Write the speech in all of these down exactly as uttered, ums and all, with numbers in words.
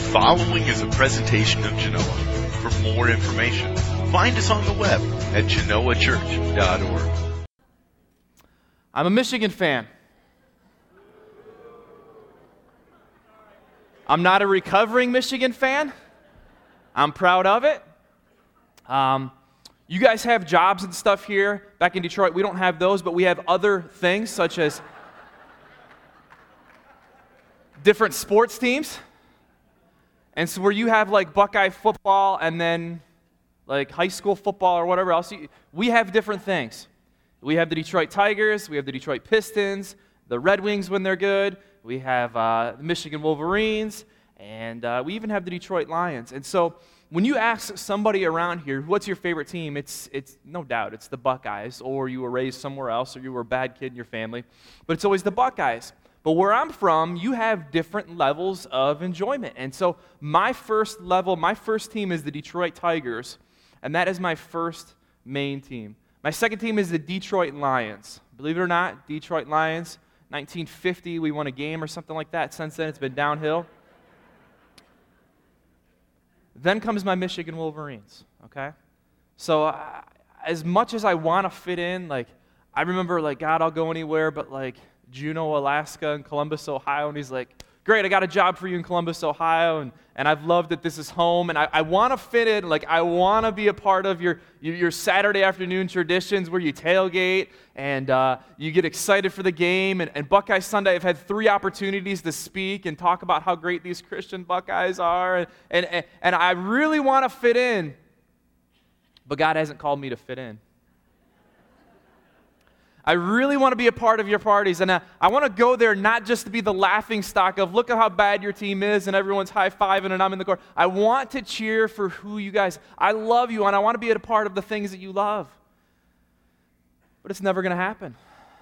following is a presentation of Genoa. For more information, find us on the web at genoa church dot org. I'm a Michigan fan. I'm not a recovering Michigan fan. I'm proud of it. Um, you guys have jobs and stuff here. Back in Detroit, we don't have those, but we have other things such as different sports teams. And so where you have like Buckeye football and then like high school football or whatever else, we have different things. We have the Detroit Tigers, we have the Detroit Pistons, the Red Wings when they're good, we have uh, the Michigan Wolverines, and uh, we even have the Detroit Lions. And so when you ask somebody around here, what's your favorite team, it's it's no doubt, it's the Buckeyes, or you were raised somewhere else, or you were a bad kid in your family, but it's always the Buckeyes. But where I'm from, you have different levels of enjoyment. And so my first level, my first team is the Detroit Tigers, and that is my first main team. My second team is the Detroit Lions. Believe it or not, Detroit Lions, nineteen fifty, we won a game or something like that. Since then, it's been downhill. Then comes my Michigan Wolverines, okay? So uh, as much as I want to fit in, like, I remember, like, God, I'll go anywhere, but, like, Juneau, Alaska, and Columbus, Ohio, and he's like, great, I got a job for you in Columbus, Ohio, and, and I've loved that this is home, and I, I want to fit in, like, I want to be a part of your, your, your Saturday afternoon traditions where you tailgate, and uh, you get excited for the game, and, and Buckeye Sunday, I've had three opportunities to speak and talk about how great these Christian Buckeyes are, and, and, and, and I really want to fit in, but God hasn't called me to fit in. I really want to be a part of your parties, and I, I want to go there not just to be the laughing stock of, look at how bad your team is, and everyone's high-fiving, and I'm in the corner. I want to cheer for who you guys, I love you, and I want to be a part of the things that you love. But it's never going to happen.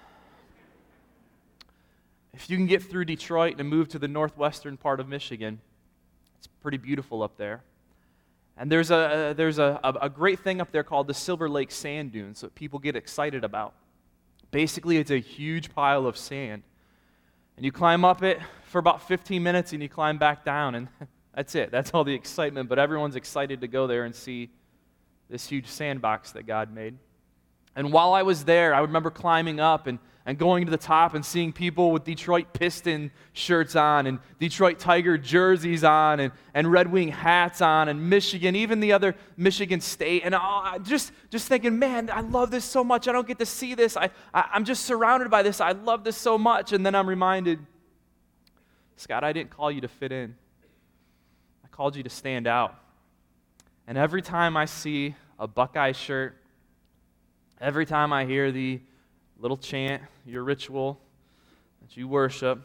If you can get through Detroit and move to the northwestern part of Michigan, it's pretty beautiful up there. And there's a, there's a, a great thing up there called the Silver Lake Sand Dunes that people get excited about. Basically, it's a huge pile of sand. And you climb up it for about fifteen minutes and you climb back down, and that's it. That's all the excitement, but everyone's excited to go there and see this huge sandbox that God made. And while I was there, I remember climbing up and, and going to the top and seeing people with Detroit Piston shirts on and Detroit Tiger jerseys on and, and Red Wing hats on and Michigan, even the other Michigan State. And oh, just, just thinking, man, I love this so much. I don't get to see this. I, I, I'm just surrounded by this. I love this so much. And then I'm reminded, Scott, I didn't call you to fit in. I called you to stand out. And every time I see a Buckeye shirt, every time I hear the little chant, your ritual that you worship,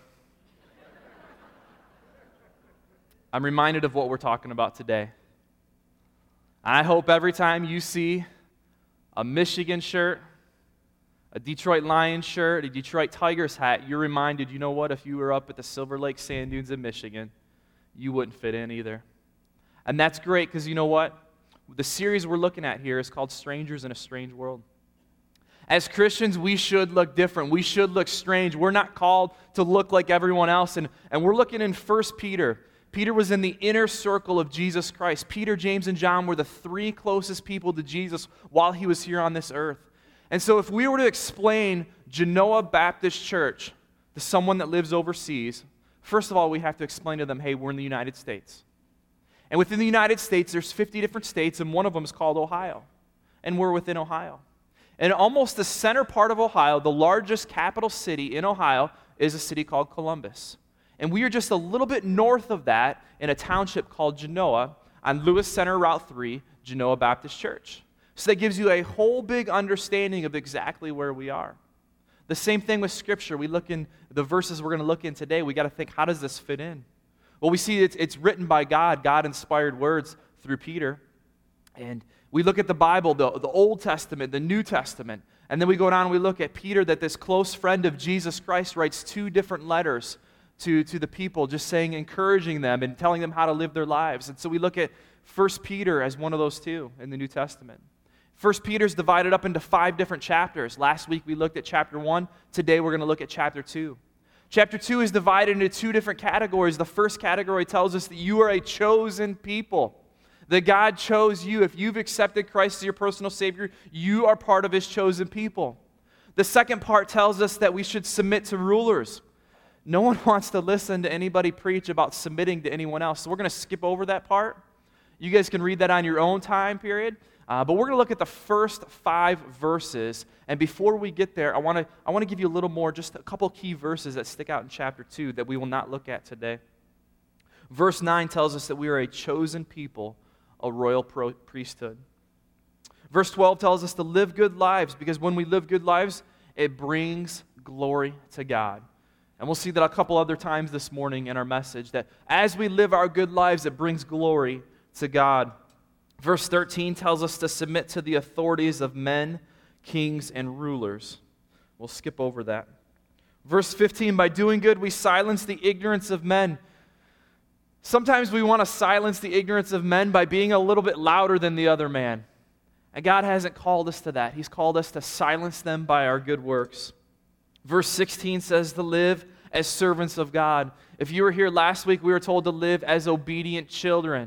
I'm reminded of what we're talking about today. I hope every time you see a Michigan shirt, a Detroit Lions shirt, a Detroit Tigers hat, you're reminded, you know what, if you were up at the Silver Lake Sand Dunes in Michigan, you wouldn't fit in either. And that's great because you know what? The series we're looking at here is called Strangers in a Strange World. As Christians, we should look different. We should look strange. We're not called to look like everyone else. And, and we're looking in First Peter. Peter was in the inner circle of Jesus Christ. Peter, James, and John were the three closest people to Jesus while he was here on this earth. And so if we were to explain Genoa Baptist Church to someone that lives overseas, first of all, we have to explain to them, hey, we're in the United States. And within the United States, there's fifty different states, and one of them is called Ohio. And we're within Ohio. And almost the center part of Ohio, the largest capital city in Ohio, is a city called Columbus. And we are just a little bit north of that in a township called Genoa on Lewis Center Route three, Genoa Baptist Church. So that gives you a whole big understanding of exactly where we are. The same thing with Scripture. We look in the verses we're going to look in today. We got to think, how does this fit in? Well, we see it's, it's written by God, God-inspired words through Peter. And we look at the Bible, the, the Old Testament, the New Testament, and then we go down and we look at Peter, that this close friend of Jesus Christ writes two different letters to, to the people, just saying, encouraging them and telling them how to live their lives. And so we look at First Peter as one of those two in the New Testament. First Peter is divided up into five different chapters. Last week we looked at chapter one. Today we're going to look at chapter two. Chapter two is divided into two different categories. The first category tells us that you are a chosen people, that God chose you. If you've accepted Christ as your personal Savior, you are part of His chosen people. The second part tells us that we should submit to rulers. No one wants to listen to anybody preach about submitting to anyone else, so we're going to skip over that part. You guys can read that on your own time period. Uh, but we're going to look at the first five verses, and before we get there, I want to I want to give you a little more, just a couple key verses that stick out in chapter two that we will not look at today. Verse nine tells us that we are a chosen people, a royal pro- priesthood. Verse twelve tells us to live good lives, because when we live good lives, it brings glory to God. And we'll see that a couple other times this morning in our message, that as we live our good lives, it brings glory to God. Verse thirteen tells us to submit to the authorities of men, kings, and rulers. We'll skip over that. Verse fifteen, by doing good, we silence the ignorance of men. Sometimes we want to silence the ignorance of men by being a little bit louder than the other man. And God hasn't called us to that. He's called us to silence them by our good works. Verse sixteen says to live as servants of God. If you were here last week, we were told to live as obedient children.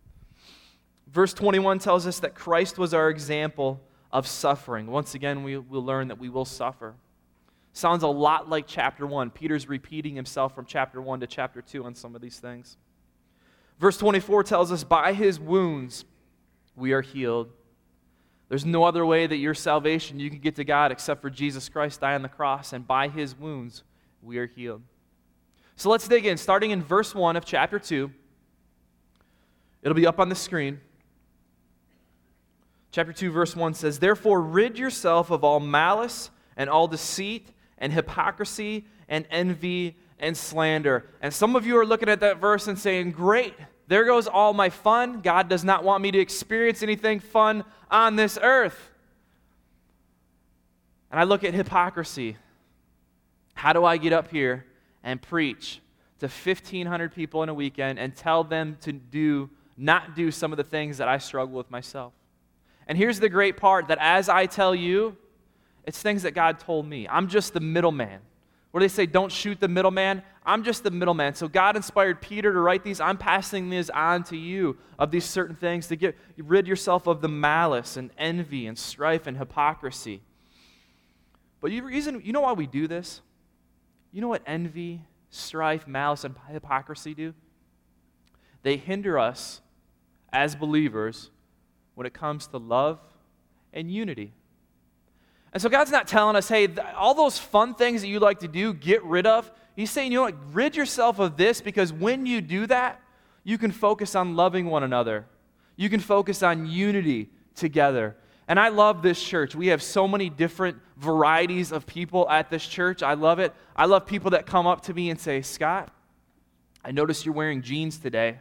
Verse twenty-one tells us that Christ was our example of suffering. Once again, we will learn that we will suffer. Sounds a lot like chapter one. Peter's repeating himself from chapter one to chapter two on some of these things. Verse twenty-four tells us, by His wounds we are healed. There's no other way that your salvation, you can get to God except for Jesus Christ dying on the cross, and by His wounds we are healed. So let's dig in, starting in verse one of chapter two. It'll be up on the screen. Chapter two, verse one says, therefore rid yourself of all malice and all deceit and hypocrisy and envy and slander. And some of you are looking at that verse and saying, great, there goes all my fun. God does not want me to experience anything fun on this earth. And I look at hypocrisy. How do I get up here and preach to fifteen hundred people in a weekend and tell them to do, not do some of the things that I struggle with myself? And here's the great part, that as I tell you, it's things that God told me. I'm just the middleman. Where they say, don't shoot the middleman, I'm just the middleman. So God inspired Peter to write these. I'm passing these on to you, of these certain things, to get rid yourself of the malice and envy and strife and hypocrisy. But you, reason, you know why we do this? You know what envy, strife, malice, and hypocrisy do? They hinder us as believers when it comes to love and unity. And so God's not telling us, hey, th- all those fun things that you like to do, get rid of. He's saying, you know what, rid yourself of this, because when you do that, you can focus on loving one another. You can focus on unity together. And I love this church. We have so many different varieties of people at this church. I love it. I love people that come up to me and say, Scott, I noticed you're wearing jeans today.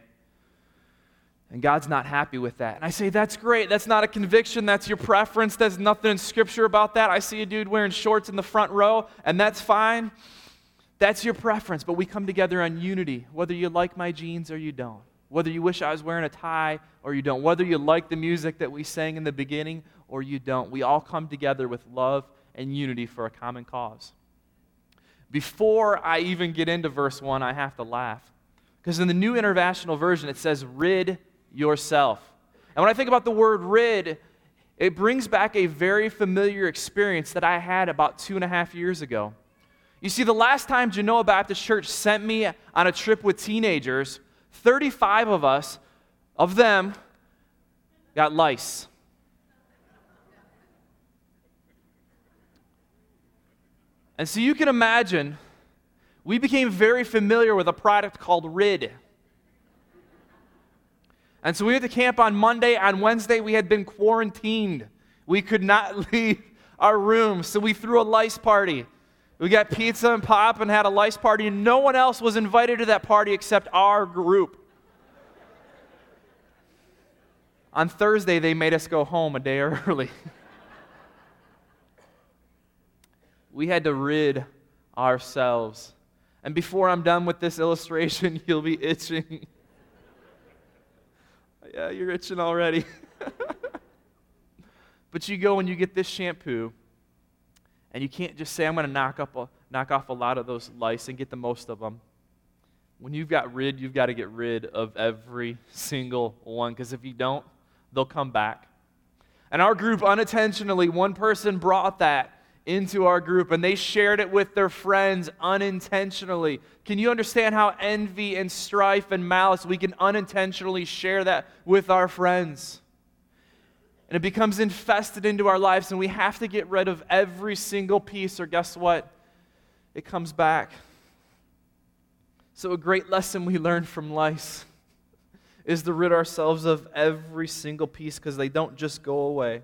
And God's not happy with that. And I say, that's great. That's not a conviction. That's your preference. There's nothing in Scripture about that. I see a dude wearing shorts in the front row, and that's fine. That's your preference. But we come together on unity, whether you like my jeans or you don't. Whether you wish I was wearing a tie or you don't. Whether you like the music that we sang in the beginning or you don't. We all come together with love and unity for a common cause. Before I even get into verse one, I have to laugh. Because in the New International Version, it says, rid yourself. And when I think about the word rid, it brings back a very familiar experience that I had about two and a half years ago. You see, the last time Genoa Baptist Church sent me on a trip with teenagers, thirty-five of us, of them, got lice. And so you can imagine, we became very familiar with a product called Rid. And so we went to camp on Monday. On Wednesday, we had been quarantined. We could not leave our room, so we threw a lice party. We got pizza and pop and had a lice party, and no one else was invited to that party except our group. On Thursday, they made us go home a day early. We had to rid ourselves. And before I'm done with this illustration, you'll be itching. Yeah, you're itching already. But you go and you get this shampoo, And you can't just say, I'm going to knock up a, knock off a lot of those lice and get the most of them. When you've got rid, you've got to get rid of every single one, because if you don't, they'll come back. And our group, unintentionally, one person brought that into our group, and they shared it with their friends unintentionally. Can you understand how envy and strife and malice, we can unintentionally share that with our friends? And it becomes infested into our lives, and we have to get rid of every single piece, or guess what? It comes back. So a great lesson we learned from lice is to rid ourselves of every single piece, because they don't just go away.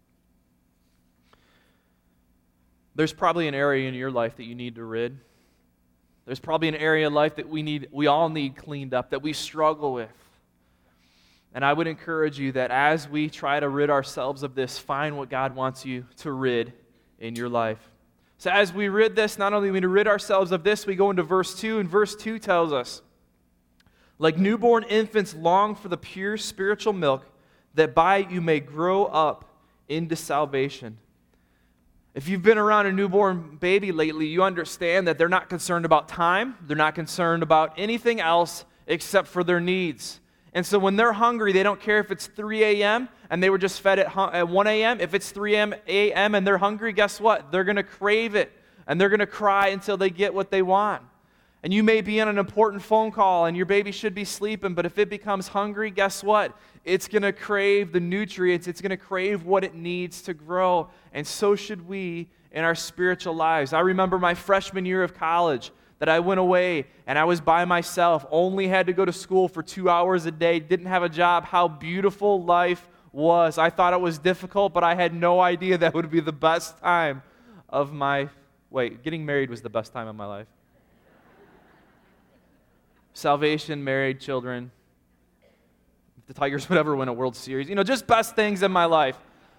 There's probably an area in your life that you need to rid. There's probably an area in life that we need, we all need cleaned up, that we struggle with. And I would encourage you that as we try to rid ourselves of this, find what God wants you to rid in your life. So as we rid this, not only do we rid ourselves of this, we go into verse two, and verse two tells us, like newborn infants long for the pure spiritual milk, that by it you may grow up into salvation. If you've been around a newborn baby lately, you understand that they're not concerned about time. They're not concerned about anything else except for their needs. And so when they're hungry, they don't care if it's three a.m. and they were just fed at, at one a.m. If it's three a.m. and they're hungry, guess what? They're going to crave it, and they're going to cry until they get what they want. And you may be on an important phone call, and your baby should be sleeping, but if it becomes hungry, guess what? It's going to crave the nutrients. It's going to crave what it needs to grow. And so should we in our spiritual lives. I remember my freshman year of college that I went away and I was by myself, only had to go to school for two hours a day, didn't have a job. How beautiful life was. I thought it was difficult, but I had no idea that would be the best time of my, wait, getting married was the best time of my life. Salvation, married, children. If the Tigers would ever win a World Series. You know, just best things in my life.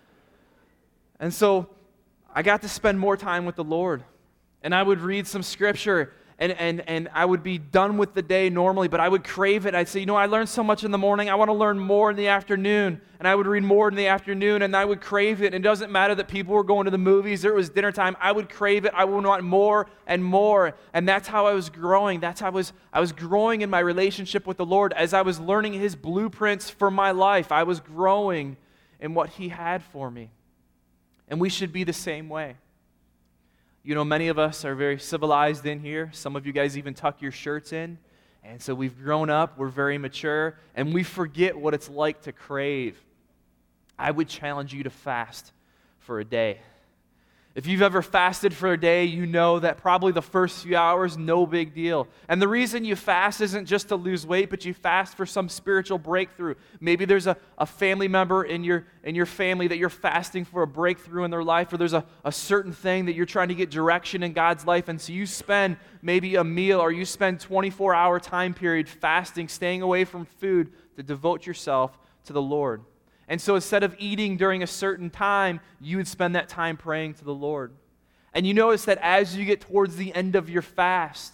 And so I got to spend more time with the Lord. And I would read some scripture, and, and, and I would be done with the day normally, but I would crave it. I'd say, you know, I learned so much in the morning. I want to learn more in the afternoon. And I would read more in the afternoon, and I would crave it. And it doesn't matter that people were going to the movies or it was dinner time. I would crave it. I would want more and more. And that's how I was growing. That's how I was, I was growing in my relationship with the Lord. As I was learning His blueprints for my life, I was growing in what He had for me. And we should be the same way. You know, many of us are very civilized in here. Some of you guys even tuck your shirts in. And so we've grown up, we're very mature, and we forget what it's like to crave. I would challenge you to fast for a day. If you've ever fasted for a day, you know that probably the first few hours, no big deal. And the reason you fast isn't just to lose weight, but you fast for some spiritual breakthrough. Maybe there's a, a family member in your, in your family that you're fasting for a breakthrough in their life, or there's a, a certain thing that you're trying to get direction in God's life, and so you spend maybe a meal, or you spend twenty-four hour time period fasting, staying away from food to devote yourself to the Lord. And so instead of eating during a certain time, you would spend that time praying to the Lord. And you notice that as you get towards the end of your fast,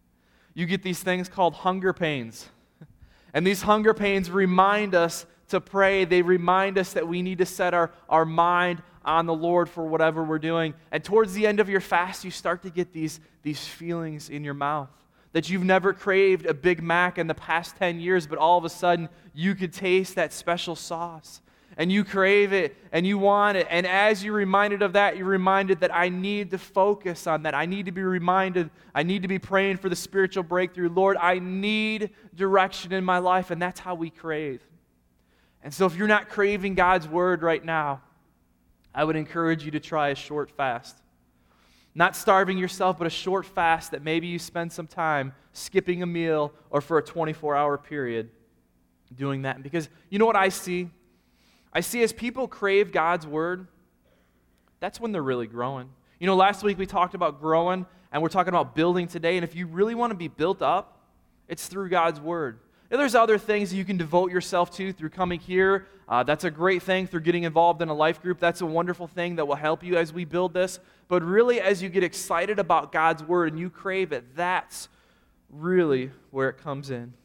you get these things called hunger pains. And these hunger pains remind us to pray. They remind us that we need to set our, our mind on the Lord for whatever we're doing. And towards the end of your fast, you start to get these, these feelings in your mouth. That you've never craved a Big Mac in the past ten years, but all of a sudden you could taste that special sauce. And you crave it, and you want it. And as you're reminded of that, you're reminded that I need to focus on that. I need to be reminded, I need to be praying for the spiritual breakthrough. Lord, I need direction in my life, and that's how we crave. And so if you're not craving God's word right now, I would encourage you to try a short fast. Not starving yourself, but a short fast that maybe you spend some time skipping a meal or for a twenty-four hour period doing that. Because you know what I see? I see as people crave God's word, that's when they're really growing. You know, last week we talked about growing, and we're talking about building today. And if you really want to be built up, it's through God's word. And there's other things that you can devote yourself to through coming here. Uh, that's a great thing. Through getting involved in a life group, that's a wonderful thing that will help you as we build this. But really, as you get excited about God's word and you crave it, that's really where it comes in.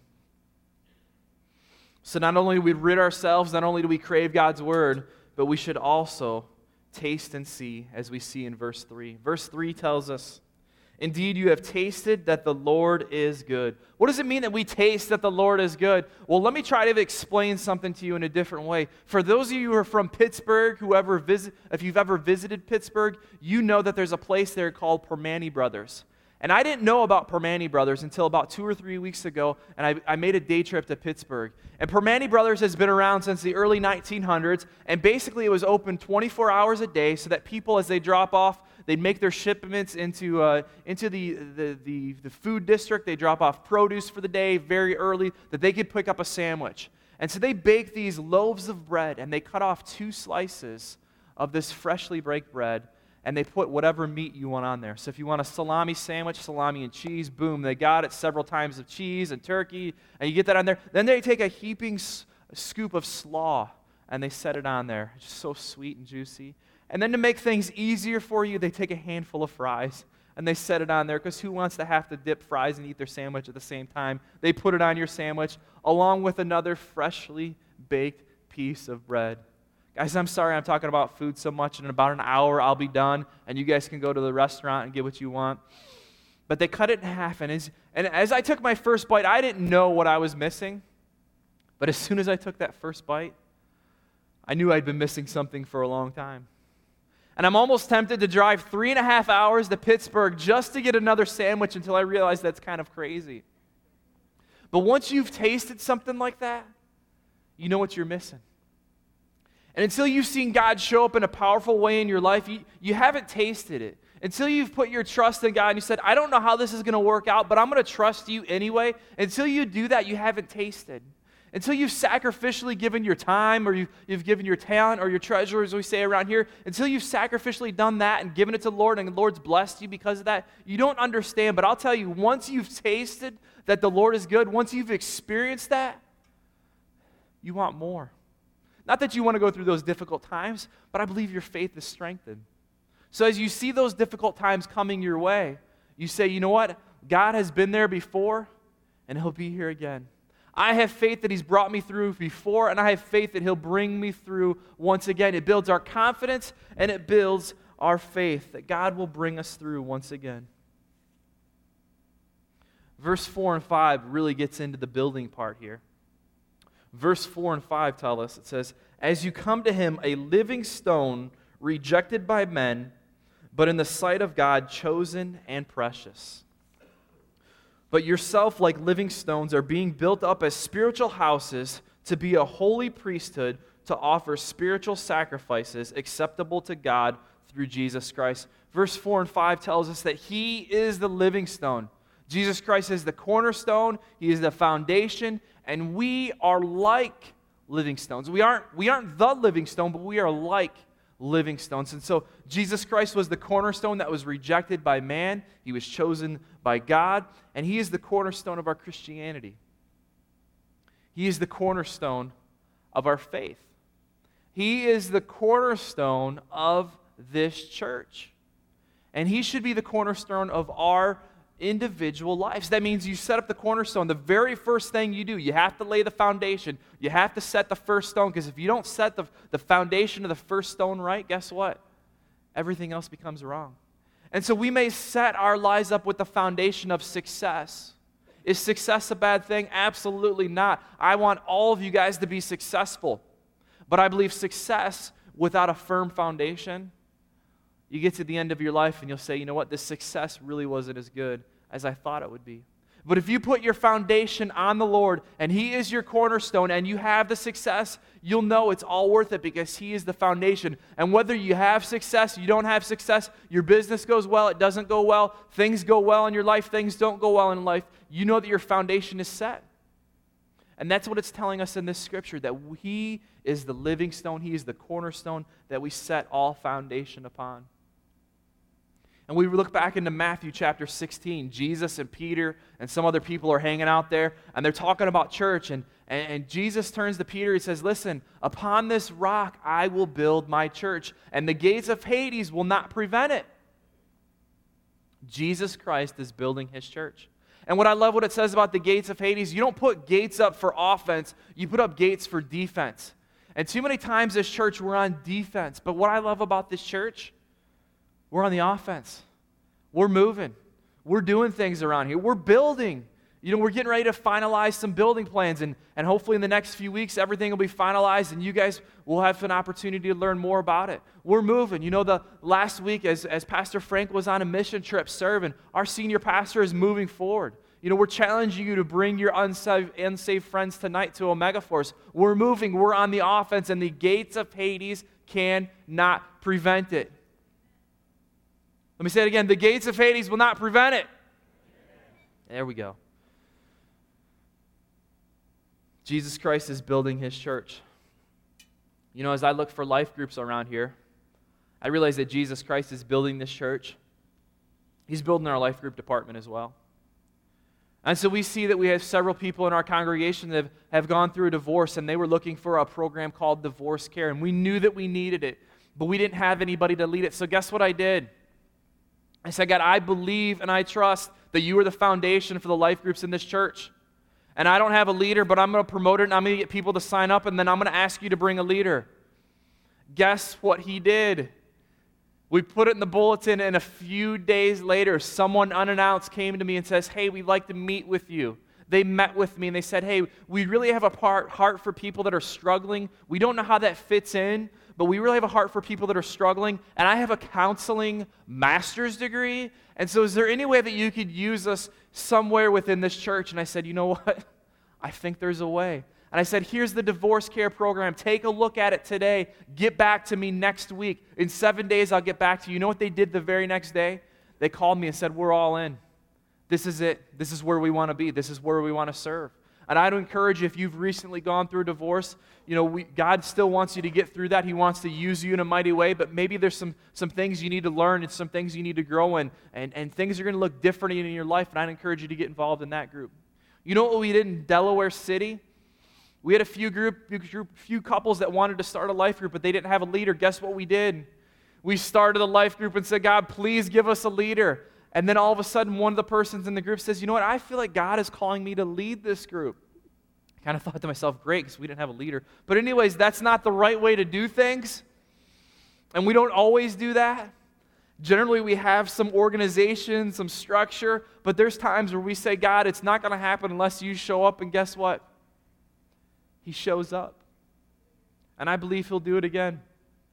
So not only do we rid ourselves, not only do we crave God's word, but we should also taste and see, as we see in verse three. Verse three tells us, indeed, you have tasted that the Lord is good. What does it mean that we taste that the Lord is good? Well, let me try to explain something to you in a different way. For those of you who are from Pittsburgh, whoever visit, if you've ever visited Pittsburgh, you know that there's a place there called Permane Brothers. And I didn't know about Permane Brothers until about two or three weeks ago, and I, I made a day trip to Pittsburgh. And Permane Brothers has been around since the early nineteen hundreds, and basically it was open twenty-four hours a day so that people, as they drop off, they'd make their shipments into uh, into the, the, the, the food district. They drop off produce for the day very early, that they could pick up a sandwich. And so they bake these loaves of bread, and they cut off two slices of this freshly baked bread, and they put whatever meat you want on there. So if you want a salami sandwich, salami and cheese, boom, they got it, several times of cheese and turkey, and you get that on there. Then they take a heaping s- scoop of slaw, and they set it on there. It's just so sweet and juicy. And then to make things easier for you, they take a handful of fries, and they set it on there, because who wants to have to dip fries and eat their sandwich at the same time? They put it on your sandwich, along with another freshly baked piece of bread. Guys, I'm sorry I'm talking about food so much, and in about an hour I'll be done, and you guys can go to the restaurant and get what you want. But they cut it in half, and as, and as I took my first bite, I didn't know what I was missing. But as soon as I took that first bite, I knew I'd been missing something for a long time. And I'm almost tempted to drive three and a half hours to Pittsburgh just to get another sandwich until I realize that's kind of crazy. But once you've tasted something like that, you know what you're missing. And until you've seen God show up in a powerful way in your life, you, you haven't tasted it. Until you've put your trust in God and you said, I don't know how this is going to work out, but I'm going to trust you anyway. Until you do that, you haven't tasted. Until you've sacrificially given your time, or you've, you've given your talent or your treasure, as we say around here, until you've sacrificially done that and given it to the Lord, and the Lord's blessed you because of that, you don't understand. But I'll tell you, once you've tasted that the Lord is good, once you've experienced that, you want more. Not that you want to go through those difficult times, but I believe your faith is strengthened. So as you see those difficult times coming your way, you say, you know what? God has been there before, and He'll be here again. I have faith that He's brought me through before, and I have faith that He'll bring me through once again. It builds our confidence, and it builds our faith that God will bring us through once again. Verse four and five really gets into the building part here. Verse four and five tell us, it says, as you come to Him, a living stone, rejected by men, but in the sight of God, chosen and precious. But yourself, like living stones, are being built up as spiritual houses to be a holy priesthood, to offer spiritual sacrifices acceptable to God through Jesus Christ. Verse four and five tells us that He is the living stone. Jesus Christ is the cornerstone. He is the foundation, and we are like living stones. We aren't, we aren't the living stone, but we are like living stones. And so Jesus Christ was the cornerstone that was rejected by man. He was chosen by God, and He is the cornerstone of our Christianity. He is the cornerstone of our faith. He is the cornerstone of this church. And He should be the cornerstone of our individual lives. That means you set up the cornerstone. The very first thing you do, you have to lay the foundation. You have to set the first stone, because if you don't set the, the foundation of the first stone right, guess what? Everything else becomes wrong. And so we may set our lives up with the foundation of success. Is success a bad thing? Absolutely not. I want all of you guys to be successful. But I believe success without a firm foundation, you get to the end of your life and you'll say, you know what, this success really wasn't as good as I thought it would be. But if you put your foundation on the Lord, and He is your cornerstone, and you have the success, you'll know it's all worth it, because He is the foundation. And whether you have success, you don't have success, your business goes well, it doesn't go well, things go well in your life, things don't go well in life, you know that your foundation is set. And that's what it's telling us in this scripture, that He is the living stone, He is the cornerstone that we set all foundation upon. And we look back into Matthew chapter sixteen. Jesus and Peter and some other people are hanging out there, and they're talking about church. And, and, and Jesus turns to Peter, He says, listen, upon this rock I will build my church, and the gates of Hades will not prevent it. Jesus Christ is building His church. And what I love what it says about the gates of Hades, you don't put gates up for offense, you put up gates for defense. And too many times as church, we're on defense. But what I love about this church, we're on the offense. We're moving. We're doing things around here. We're building. You know, we're getting ready to finalize some building plans, and, and hopefully in the next few weeks, everything will be finalized, and you guys will have an opportunity to learn more about it. We're moving. You know, the last week, as, as Pastor Frank was on a mission trip serving, our senior pastor is moving forward. You know, we're challenging you to bring your unsaved, unsaved friends tonight to Omega Force. We're moving. We're on the offense, and the gates of Hades cannot prevent it. Let me say it again. The gates of Hades will not prevent it. There we go. Jesus Christ is building his church. You know, as I look for life groups around here, I realize that Jesus Christ is building this church. He's building our life group department as well. And so we see that we have several people in our congregation that have, have gone through a divorce, and they were looking for a program called Divorce Care, and we knew that we needed it, but we didn't have anybody to lead it. So guess what I did? I said, God, I believe and I trust that you are the foundation for the life groups in this church. And I don't have a leader, but I'm going to promote it, and I'm going to get people to sign up, and then I'm going to ask you to bring a leader. Guess what he did? We put it in the bulletin, and a few days later, someone unannounced came to me and says, hey, we'd like to meet with you. They met with me, and they said, hey, we really have a part, heart for people that are struggling. We don't know how that fits in, but we really have a heart for people that are struggling, and I have a counseling master's degree, and so is there any way that you could use us somewhere within this church? And I said, you know what? I think there's a way. And I said, here's the divorce care program. Take a look at it today. Get back to me next week. In seven days, I'll get back to you. You know what they did the very next day? They called me and said, we're all in. This is it. This is where we want to be. This is where we want to serve. And I'd encourage you, if you've recently gone through a divorce, you know, we, God still wants you to get through that. He wants to use you in a mighty way, but maybe there's some, some things you need to learn and some things you need to grow in, and, and things are going to look different in your life, and I'd encourage you to get involved in that group. You know what we did in Delaware City? We had a few group, few, few couples that wanted to start a life group, but they didn't have a leader. Guess what we did? We started a life group and said, God, please give us a leader. And then all of a sudden, one of the persons in the group says, you know what, I feel like God is calling me to lead this group. I kind of thought to myself, great, because we didn't have a leader. But anyways, that's not the right way to do things. And we don't always do that. Generally, we have some organization, some structure, but there's times where we say, God, it's not going to happen unless you show up, and guess what? He shows up. And I believe he'll do it again.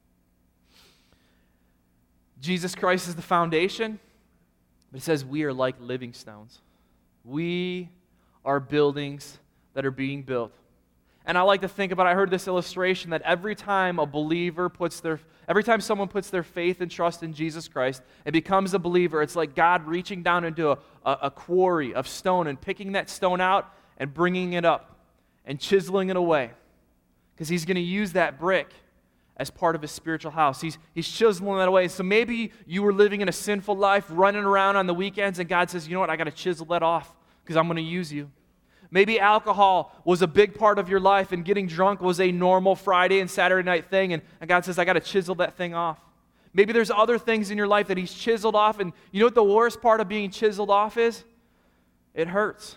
Jesus Christ is the foundation, but it says we are like living stones. We are buildings that are being built. And I like to think about, I heard this illustration that every time a believer puts their, every time someone puts their faith and trust in Jesus Christ and becomes a believer, it's like God reaching down into a, a, a quarry of stone and picking that stone out and bringing it up and chiseling it away. Because he's going to use that brick as part of his spiritual house. He's, he's chiseling that away. So maybe you were living in a sinful life, running around on the weekends, and God says, you know what, I got to chisel that off because I'm going to use you. Maybe alcohol was a big part of your life, and getting drunk was a normal Friday and Saturday night thing, and, and God says, I got to chisel that thing off. Maybe there's other things in your life that he's chiseled off, and you know what the worst part of being chiseled off is? It hurts.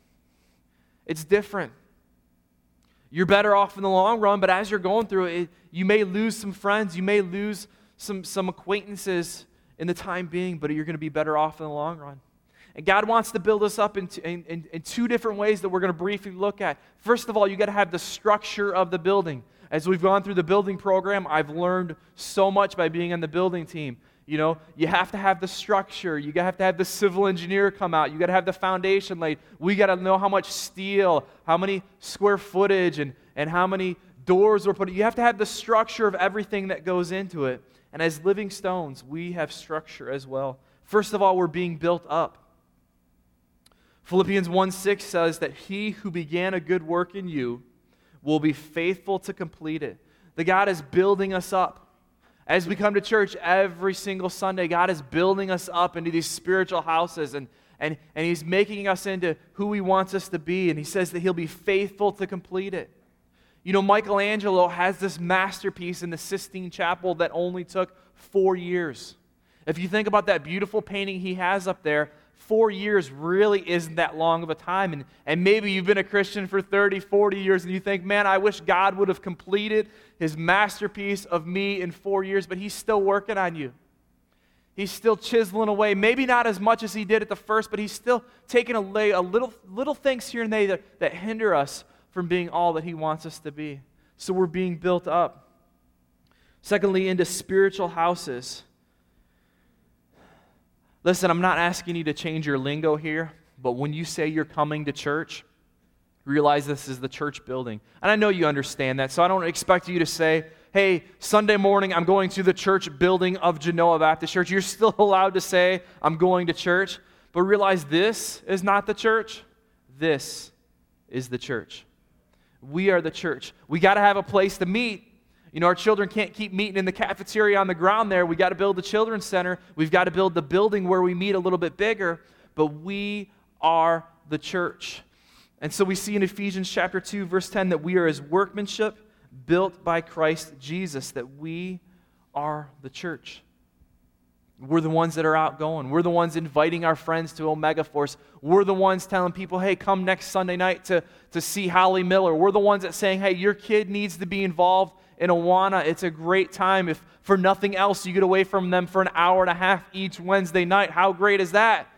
It's different. You're better off in the long run, but as you're going through it, you may lose some friends, you may lose some, some acquaintances in the time being, but you're going to be better off in the long run. And God wants to build us up in, in, in, in two different ways that we're going to briefly look at. First of all, you got to have the structure of the building. As we've gone through the building program, I've learned so much by being on the building team. You know, you have to have the structure. You have to have the civil engineer come out. You got to have the foundation laid. We got to know how much steel, how many square footage, and, and how many doors we're putting. You have to have the structure of everything that goes into it. And as living stones, we have structure as well. First of all, we're being built up. Philippians one six says that he who began a good work in you will be faithful to complete it. The God is building us up. As we come to church every single Sunday, God is building us up into these spiritual houses, and, and, and he's making us into who he wants us to be, and he says that he'll be faithful to complete it. You know, Michelangelo has this masterpiece in the Sistine Chapel that only took four years. If you think about that beautiful painting he has up there, four years really isn't that long of a time. And, and maybe you've been a Christian for thirty, forty years, and you think, man, I wish God would have completed his masterpiece of me in four years, but he's still working on you. He's still chiseling away, maybe not as much as he did at the first, but he's still taking away a little, little things here and there that, that hinder us from being all that he wants us to be. So we're being built up. Secondly, into spiritual houses. Listen, I'm not asking you to change your lingo here, but when you say you're coming to church, realize this is the church building. And I know you understand that, so I don't expect you to say, hey, Sunday morning I'm going to the church building of Genoa Baptist Church. You're still allowed to say, I'm going to church, but realize this is not the church. This is the church. We are the church. We got to have a place to meet. You know, our children can't keep meeting in the cafeteria on the ground there. We got to build the children's center. We've got to build the building where we meet a little bit bigger, but we are the church. And so we see in Ephesians chapter two, verse ten, that we are his workmanship, built by Christ Jesus, that we are the church. We're the ones that are outgoing. We're the ones inviting our friends to Omega Force. We're the ones telling people, hey, come next Sunday night to, to see Holly Miller. We're the ones that saying, hey, your kid needs to be involved in Awana. It's a great time. If for nothing else, you get away from them for an hour and a half each Wednesday night. How great is that?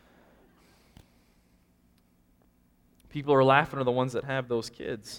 People who are laughing are the ones that have those kids.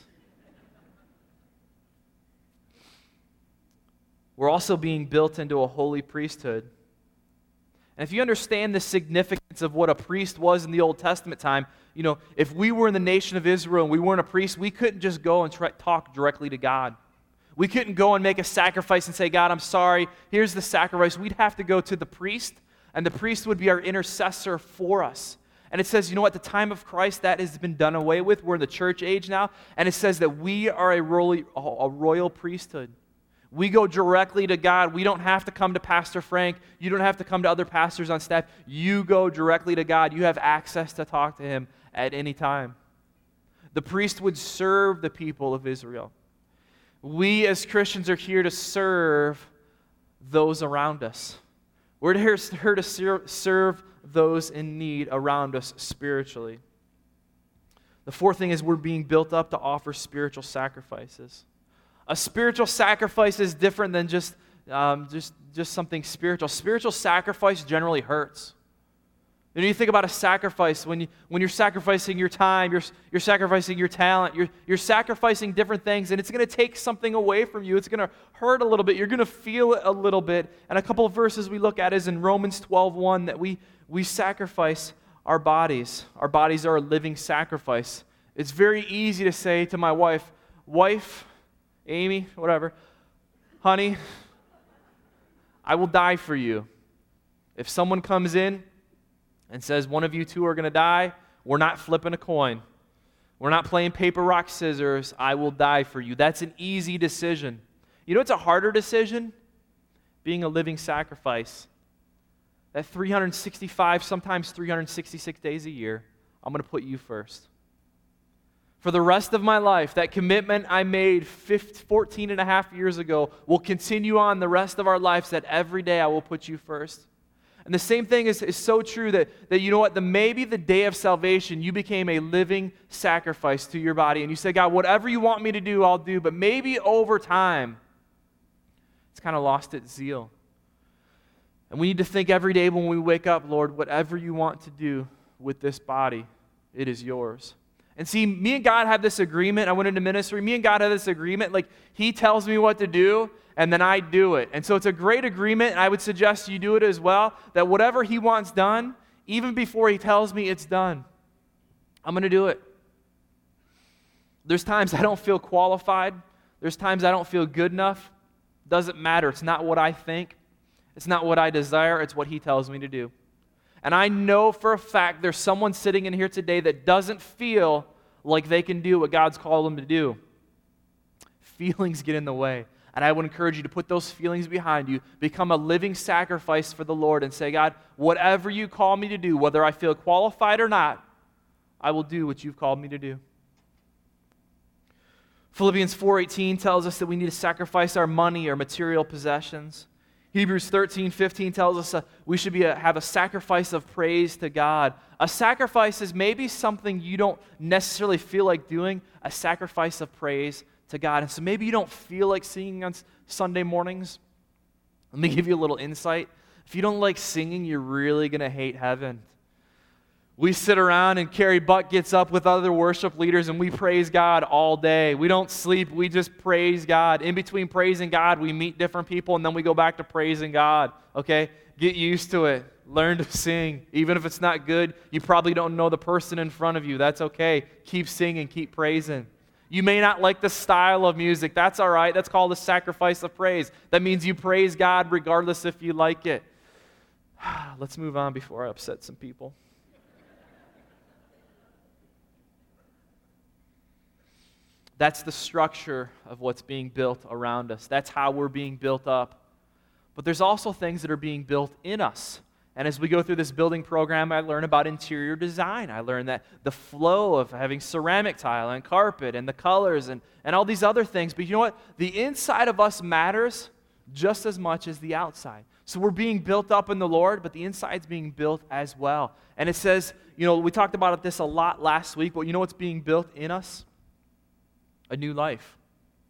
We're also being built into a holy priesthood. And if you understand the significance of what a priest was in the Old Testament time, you know, if we were in the nation of Israel and we weren't a priest, we couldn't just go and try, talk directly to God. We couldn't go and make a sacrifice and say, God, I'm sorry, here's the sacrifice. We'd have to go to the priest, and the priest would be our intercessor for us. And it says, you know what, at the time of Christ, that has been done away with. We're in the church age now, and it says that we are a royal, a royal priesthood. We go directly to God. We don't have to come to Pastor Frank. You don't have to come to other pastors on staff. You go directly to God. You have access to talk to him at any time. The priest would serve the people of Israel. We as Christians are here to serve those around us. We're here to serve those in need around us spiritually. The fourth thing is we're being built up to offer spiritual sacrifices. A spiritual sacrifice is different than just, um, just, just something spiritual. Spiritual sacrifice generally hurts. You know, you think about a sacrifice, when, you, when you're sacrificing your time, you're, you're sacrificing your talent, you're, you're sacrificing different things, and it's going to take something away from you. It's going to hurt a little bit. You're going to feel it a little bit. And a couple of verses we look at is in Romans twelve one, that we, we sacrifice our bodies. Our bodies are a living sacrifice. It's very easy to say to my wife, wife, Amy, whatever, honey, I will die for you. If someone comes in and says one of you two are going to die, we're not flipping a coin. We're not playing paper, rock, scissors. I will die for you. That's an easy decision. You know what's a harder decision? Being a living sacrifice. That three hundred sixty-five, sometimes three hundred sixty-six days a year, I'm going to put you first. For the rest of my life, that commitment I made fourteen and a half years ago will continue on the rest of our lives, that every day I will put you first. And the same thing is, is so true that, that, you know what, the, maybe the day of salvation, you became a living sacrifice to your body. And you say, God, whatever you want me to do, I'll do. But maybe over time, it's kind of lost its zeal. And we need to think every day when we wake up, Lord, whatever you want to do with this body, it is yours. And see, me and God have this agreement. I went into ministry. Me and God have this agreement. Like, he tells me what to do, and then I do it. And so it's a great agreement, and I would suggest you do it as well, that whatever he wants done, even before he tells me it's done, I'm going to do it. There's times I don't feel qualified. There's times I don't feel good enough. Doesn't matter. It's not what I think. It's not what I desire. It's what he tells me to do. And I know for a fact there's someone sitting in here today that doesn't feel like they can do what God's called them to do. Feelings get in the way. And I would encourage you to put those feelings behind you, become a living sacrifice for the Lord, and say, God, whatever you call me to do, whether I feel qualified or not, I will do what you've called me to do. Philippians four eighteen tells us that we need to sacrifice our money or material possessions. Hebrews thirteen fifteen tells us uh, we should be a, have a sacrifice of praise to God. A sacrifice is maybe something you don't necessarily feel like doing, a sacrifice of praise to God. And so maybe you don't feel like singing on Sunday mornings. Let me give you a little insight. If you don't like singing, you're really going to hate heaven. We sit around and Carrie Buck gets up with other worship leaders and we praise God all day. We don't sleep, we just praise God. In between praising God, we meet different people and then we go back to praising God, okay? Get used to it. Learn to sing. Even if it's not good, you probably don't know the person in front of you. That's okay. Keep singing, keep praising. You may not like the style of music. That's all right. That's called a sacrifice of praise. That means you praise God regardless if you like it. Let's move on before I upset some people. That's the structure of what's being built around us. That's how we're being built up. But there's also things that are being built in us. And as we go through this building program, I learn about interior design. I learn that the flow of having ceramic tile and carpet and the colors and, and all these other things. But you know what? The inside of us matters just as much as the outside. So we're being built up in the Lord, but the inside's being built as well. And it says, you know, we talked about this a lot last week, but you know what's being built in us? A new life.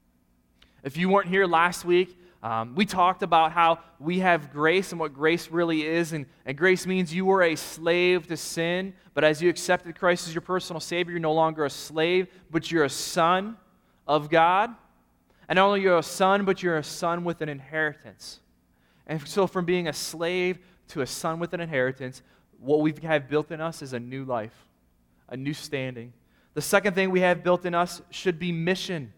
If you weren't here last week, um, we talked about how we have grace and what grace really is. And, and grace means you were a slave to sin, but as you accepted Christ as your personal Savior, you're no longer a slave, but you're a son of God. And not only you're a son, but you're a son with an inheritance. And so from being a slave to a son with an inheritance, what we have built in us is a new life, a new standing. The second thing we have built in us should be mission.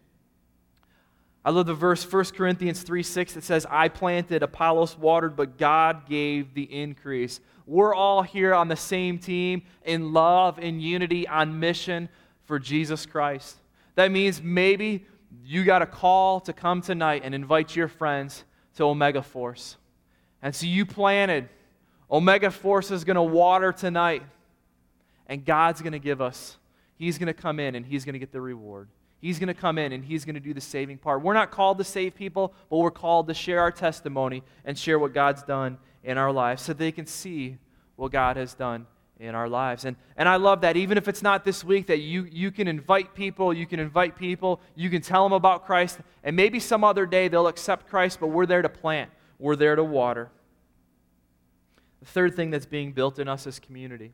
I love the verse, First Corinthians three six, that says, I planted, Apollos watered, but God gave the increase. We're all here on the same team, in love, in unity, on mission for Jesus Christ. That means maybe you got a call to come tonight and invite your friends to Omega Force. And so you planted. Omega Force is going to water tonight, and God's going to give us. He's going to come in and He's going to get the reward. He's going to come in and He's going to do the saving part. We're not called to save people, but we're called to share our testimony and share what God's done in our lives so they can see what God has done in our lives. And, and I love that even if it's not this week, that you, you can invite people, you can invite people, you can tell them about Christ, and maybe some other day they'll accept Christ, but we're there to plant. We're there to water. The third thing that's being built in us is community.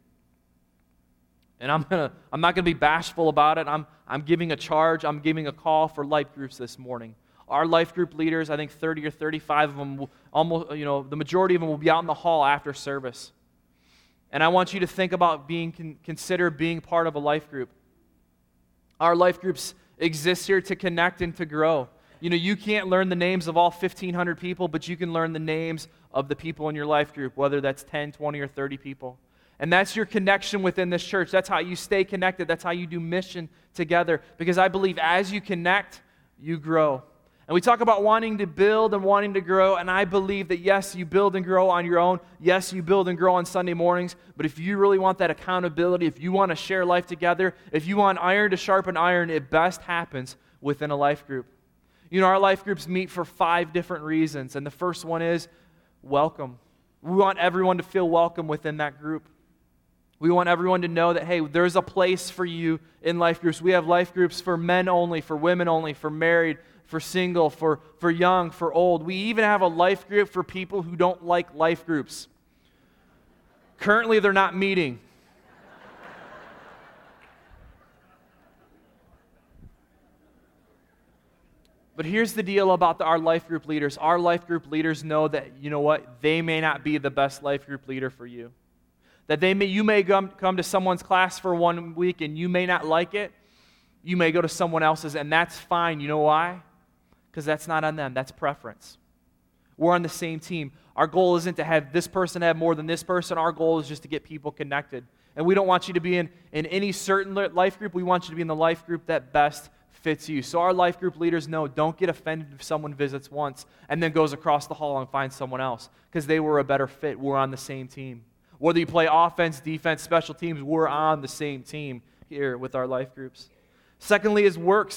And I'm gonna, I'm not going to be bashful about it. I'm, I'm giving a charge. I'm giving a call for life groups this morning. Our life group leaders, I think thirty or thirty-five of them, will, almost, you know, the majority of them will be out in the hall after service. And I want you to think about being, con, consider being part of a life group. Our life groups exist here to connect and to grow. You know, you can't learn the names of all fifteen hundred people, but you can learn the names of the people in your life group, whether that's ten, twenty, or thirty people. And that's your connection within this church. That's how you stay connected. That's how you do mission together. Because I believe as you connect, you grow. And we talk about wanting to build and wanting to grow, and I believe that yes, you build and grow on your own. Yes, you build and grow on Sunday mornings, but if you really want that accountability, if you want to share life together, if you want iron to sharpen iron, it best happens within a life group. You know, our life groups meet for five different reasons, and the first one is welcome. We want everyone to feel welcome within that group. We want everyone to know that, hey, there's a place for you in life groups. We have life groups for men only, for women only, for married, for single, for, for young, for old. We even have a life group for people who don't like life groups. Currently, they're not meeting. But here's the deal about the, our life group leaders. Our life group leaders know that, you know what, they may not be the best life group leader for you. That they may, you may come, come to someone's class for one week and you may not like it. You may go to someone else's, and that's fine. You know why? Because that's not on them. That's preference. We're on the same team. Our goal isn't to have this person have more than this person. Our goal is just to get people connected. And we don't want you to be in, in any certain life group. We want you to be in the life group that best fits you. So our life group leaders know, don't get offended if someone visits once and then goes across the hall and finds someone else because they were a better fit. We're on the same team. Whether you play offense, defense, special teams, we're on the same team here with our life groups. Secondly is works.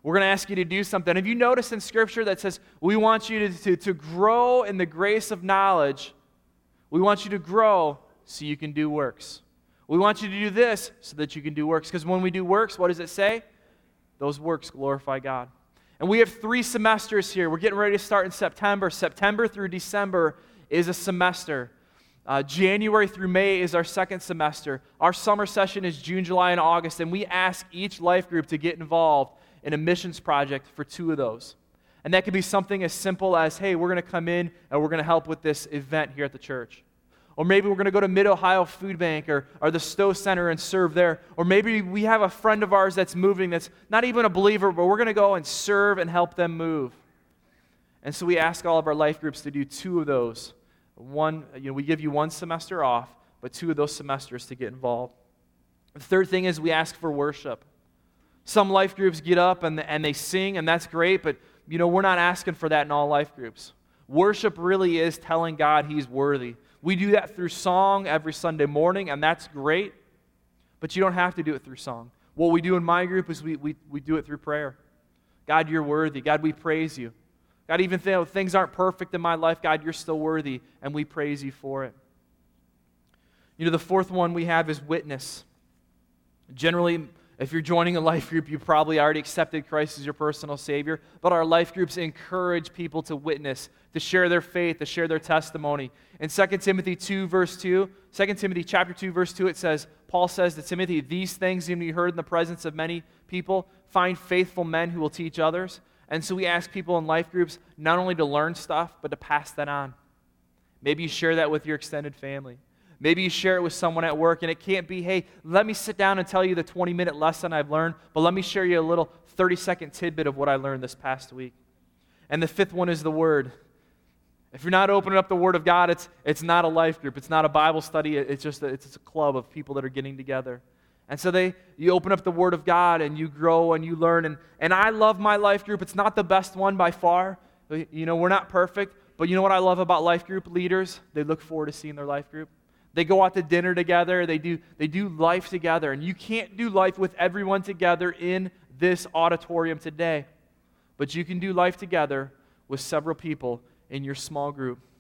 We're going to ask you to do something. Have you noticed in Scripture that says we want you to, to, to grow in the grace of knowledge? We want you to grow so you can do works. We want you to do this so that you can do works. Because when we do works, what does it say? Those works glorify God. And we have three semesters here. We're getting ready to start in September. September through December is a semester. Uh, January through May is our second semester. Our summer session is June, July, and August. And we ask each life group to get involved in a missions project for two of those. And that could be something as simple as, hey, we're going to come in and we're going to help with this event here at the church. Or maybe we're going to go to Mid-Ohio Food Bank or, or the Stowe Center and serve there. Or maybe we have a friend of ours that's moving that's not even a believer, but we're going to go and serve and help them move. And so we ask all of our life groups to do two of those. One, you know, we give you one semester off, but two of those semesters to get involved. The third thing is we ask for worship. Some life groups get up and, and they sing, and that's great, but you know, we're not asking for that in all life groups. Worship really is telling God He's worthy. We do that through song every Sunday morning, and that's great, but you don't have to do it through song. What we do in my group is we, we, we do it through prayer. God, you're worthy. God, we praise you. God, even though things aren't perfect in my life, God, you're still worthy, and we praise you for it. You know, the fourth one we have is witness. Generally, if you're joining a life group, you probably already accepted Christ as your personal Savior, but our life groups encourage people to witness, to share their faith, to share their testimony. In Second Timothy two, verse two, Second Timothy chapter two, verse two, it says, Paul says to Timothy, these things you heard in the presence of many people, find faithful men who will teach others. And so we ask people in life groups not only to learn stuff, but to pass that on. Maybe you share that with your extended family. Maybe you share it with someone at work, and it can't be, hey, let me sit down and tell you the twenty-minute lesson I've learned, but let me share you a little thirty-second tidbit of what I learned this past week. And the fifth one is the Word. If you're not opening up the Word of God, it's it's not a life group. It's not a Bible study. It's just a, it's a club of people that are getting together. And so they, you open up the Word of God, and you grow, and you learn. And, and I love my life group. It's not the best one by far. You know, we're not perfect. But you know what I love about life group leaders? They look forward to seeing their life group. They go out to dinner together. They do, they do life together. And you can't do life with everyone together in this auditorium today. But you can do life together with several people in your small group.